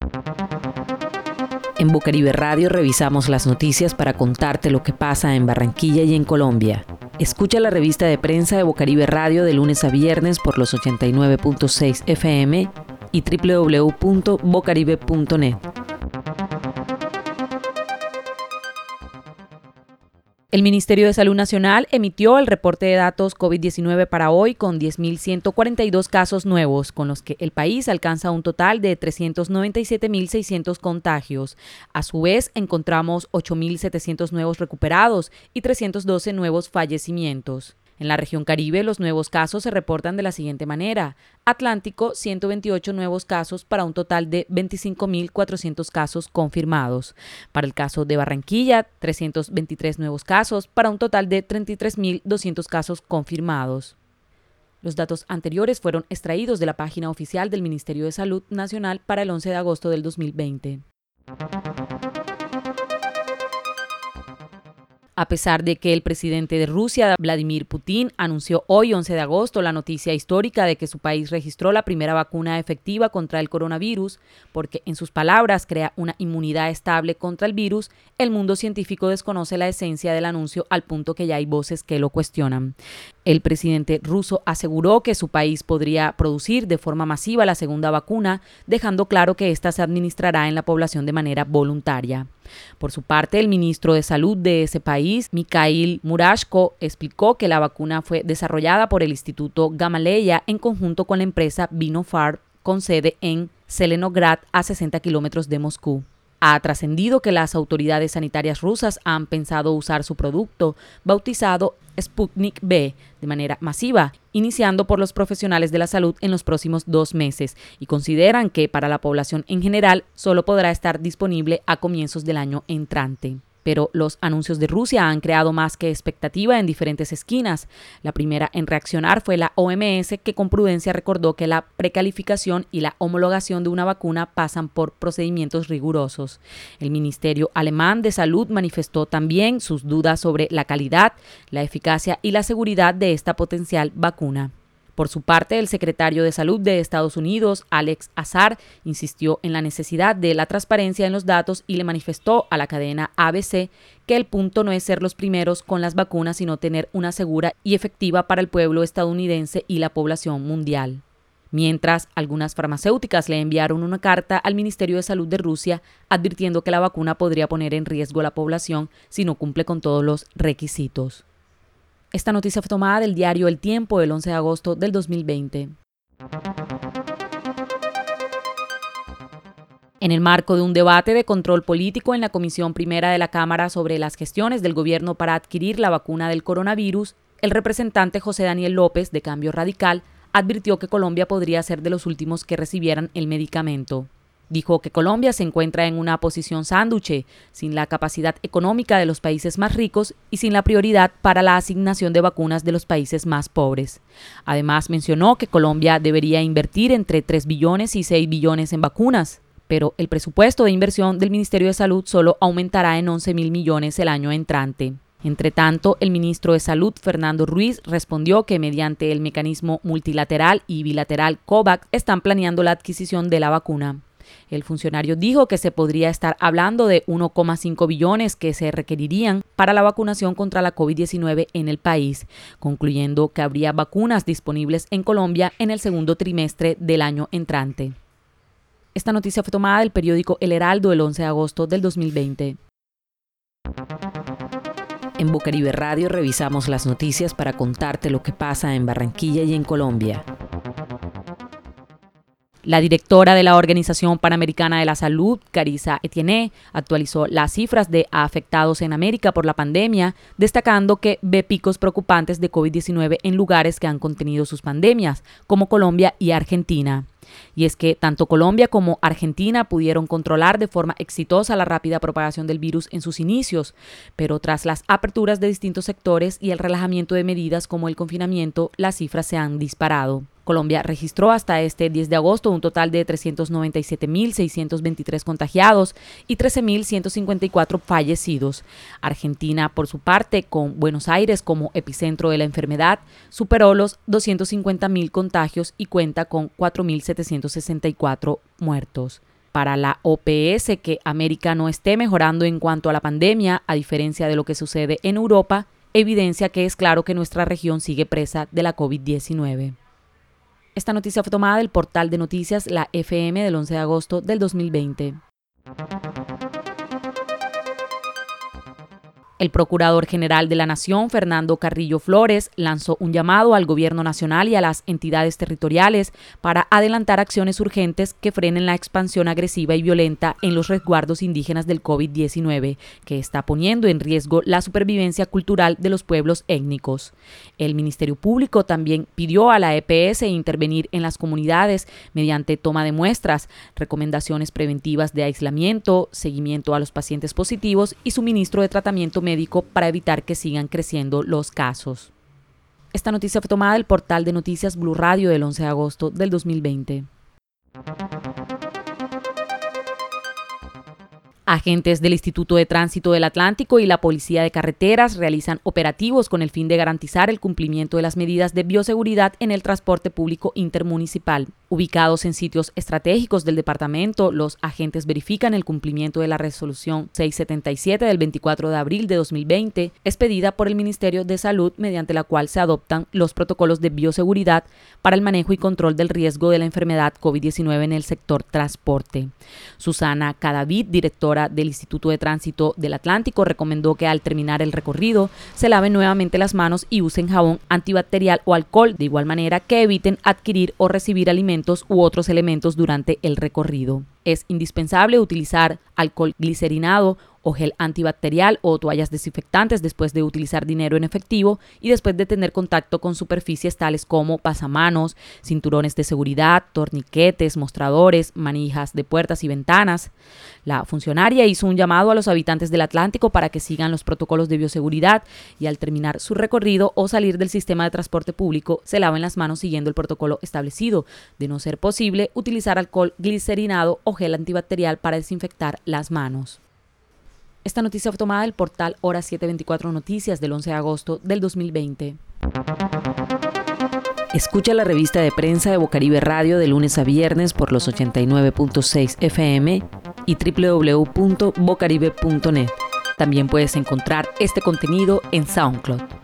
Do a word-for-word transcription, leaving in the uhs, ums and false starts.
En Bocaribe Radio revisamos las noticias para contarte lo que pasa en Barranquilla y en Colombia. Escucha la revista de prensa de Bocaribe Radio de lunes a viernes por los ochenta y nueve punto seis F M y doble u doble u doble u punto bocaribe punto net. El Ministerio de Salud Nacional emitió el reporte de datos COVID diecinueve para hoy con diez mil ciento cuarenta y dos casos nuevos, con los que el país alcanza un total de trescientos noventa y siete mil seiscientos contagios. A su vez, encontramos ocho mil setecientos nuevos recuperados y trescientos doce nuevos fallecimientos. En la región Caribe, los nuevos casos se reportan de la siguiente manera. Atlántico, ciento veintiocho nuevos casos para un total de veinticinco mil cuatrocientos casos confirmados. Para el caso de Barranquilla, trescientos veintitrés nuevos casos para un total de treinta y tres mil doscientos casos confirmados. Los datos anteriores fueron extraídos de la página oficial del Ministerio de Salud Nacional para el once de agosto del dos mil veinte. A pesar de que el presidente de Rusia, Vladimir Putin, anunció hoy, once de agosto, la noticia histórica de que su país registró la primera vacuna efectiva contra el coronavirus, porque, en sus palabras, crea una inmunidad estable contra el virus, el mundo científico desconoce la esencia del anuncio al punto que ya hay voces que lo cuestionan. El presidente ruso aseguró que su país podría producir de forma masiva la segunda vacuna, dejando claro que ésta se administrará en la población de manera voluntaria. Por su parte, el ministro de Salud de ese país, Mikhail Murashko, explicó que la vacuna fue desarrollada por el Instituto Gamaleya en conjunto con la empresa Sinopharm, con sede en Zelenograd, a sesenta kilómetros de Moscú. Ha trascendido que las autoridades sanitarias rusas han pensado usar su producto, bautizado Sputnik V, de manera masiva, iniciando por los profesionales de la salud en los próximos dos meses, y consideran que para la población en general solo podrá estar disponible a comienzos del año entrante. Pero los anuncios de Rusia han creado más que expectativa en diferentes esquinas. La primera en reaccionar fue la O M S, que con prudencia recordó que la precalificación y la homologación de una vacuna pasan por procedimientos rigurosos. El Ministerio Alemán de Salud manifestó también sus dudas sobre la calidad, la eficacia y la seguridad de esta potencial vacuna. Por su parte, el secretario de Salud de Estados Unidos, Alex Azar, insistió en la necesidad de la transparencia en los datos y le manifestó a la cadena A B C que el punto no es ser los primeros con las vacunas, sino tener una segura y efectiva para el pueblo estadounidense y la población mundial. Mientras, algunas farmacéuticas le enviaron una carta al Ministerio de Salud de Rusia advirtiendo que la vacuna podría poner en riesgo a la población si no cumple con todos los requisitos. Esta noticia fue tomada del diario El Tiempo del once de agosto del dos mil veinte. En el marco de un debate de control político en la Comisión Primera de la Cámara sobre las gestiones del gobierno para adquirir la vacuna del coronavirus, el representante José Daniel López, de Cambio Radical, advirtió que Colombia podría ser de los últimos que recibieran el medicamento. Dijo que Colombia se encuentra en una posición sánduche, sin la capacidad económica de los países más ricos y sin la prioridad para la asignación de vacunas de los países más pobres. Además, mencionó que Colombia debería invertir entre tres billones y seis billones en vacunas, pero el presupuesto de inversión del Ministerio de Salud solo aumentará en once mil millones el año entrante. Entre tanto, el ministro de Salud, Fernando Ruiz, respondió que mediante el mecanismo multilateral y bilateral COVAX están planeando la adquisición de la vacuna. El funcionario dijo que se podría estar hablando de uno coma cinco billones que se requerirían para la vacunación contra la COVID diecinueve en el país, concluyendo que habría vacunas disponibles en Colombia en el segundo trimestre del año entrante. Esta noticia fue tomada del periódico El Heraldo el once de agosto del dos mil veinte. En Bocaribe Radio revisamos las noticias para contarte lo que pasa en Barranquilla y en Colombia. La directora de la Organización Panamericana de la Salud, Carissa Etienne, actualizó las cifras de afectados en América por la pandemia, destacando que ve picos preocupantes de COVID diecinueve en lugares que han contenido sus pandemias, como Colombia y Argentina. Y es que tanto Colombia como Argentina pudieron controlar de forma exitosa la rápida propagación del virus en sus inicios, pero tras las aperturas de distintos sectores y el relajamiento de medidas como el confinamiento, las cifras se han disparado. Colombia registró hasta este diez de agosto un total de trescientos noventa y siete mil seiscientos veintitrés contagiados y trece mil ciento cincuenta y cuatro fallecidos. Argentina, por su parte, con Buenos Aires como epicentro de la enfermedad, superó los doscientos cincuenta mil contagios y cuenta con cuatro mil setecientos sesenta y cuatro muertos. Para la O P S, que América no esté mejorando en cuanto a la pandemia, a diferencia de lo que sucede en Europa, evidencia que es claro que nuestra región sigue presa de la COVID diecinueve. Esta noticia fue tomada del portal de noticias La F M del once de agosto del dos mil veinte. El Procurador General de la Nación, Fernando Carrillo Flores, lanzó un llamado al Gobierno Nacional y a las entidades territoriales para adelantar acciones urgentes que frenen la expansión agresiva y violenta en los resguardos indígenas del COVID diecinueve, que está poniendo en riesgo la supervivencia cultural de los pueblos étnicos. El Ministerio Público también pidió a la E P S intervenir en las comunidades mediante toma de muestras, recomendaciones preventivas de aislamiento, seguimiento a los pacientes positivos y suministro de tratamiento médico para evitar que sigan creciendo los casos. Esta noticia fue tomada del portal de noticias Blue Radio del once de agosto del dos mil veinte. Agentes del Instituto de Tránsito del Atlántico y la Policía de Carreteras realizan operativos con el fin de garantizar el cumplimiento de las medidas de bioseguridad en el transporte público intermunicipal. Ubicados en sitios estratégicos del departamento, los agentes verifican el cumplimiento de la resolución seiscientos setenta y siete del veinticuatro de abril de dos mil veinte, expedida por el Ministerio de Salud, mediante la cual se adoptan los protocolos de bioseguridad para el manejo y control del riesgo de la enfermedad COVID diecinueve en el sector transporte. Susana Cadavid, directora del Instituto de Tránsito del Atlántico, recomendó que al terminar el recorrido se laven nuevamente las manos y usen jabón antibacterial o alcohol, de igual manera que eviten adquirir o recibir alimentos u otros elementos durante el recorrido. Es indispensable utilizar alcohol glicerinado o gel antibacterial o toallas desinfectantes después de utilizar dinero en efectivo y después de tener contacto con superficies tales como pasamanos, cinturones de seguridad, torniquetes, mostradores, manijas de puertas y ventanas. La funcionaria hizo un llamado a los habitantes del Atlántico para que sigan los protocolos de bioseguridad y al terminar su recorrido o salir del sistema de transporte público se laven las manos siguiendo el protocolo establecido. De no ser posible, utilizar alcohol glicerinado o gel antibacterial para desinfectar las manos. Esta noticia fue tomada del portal Hora setecientos veinticuatro Noticias del once de agosto del dos mil veinte. Escucha la revista de prensa de Bocaribe Radio de lunes a viernes por los ochenta y nueve punto seis F M y doble u doble u doble u punto bocaribe punto net. También puedes encontrar este contenido en SoundCloud.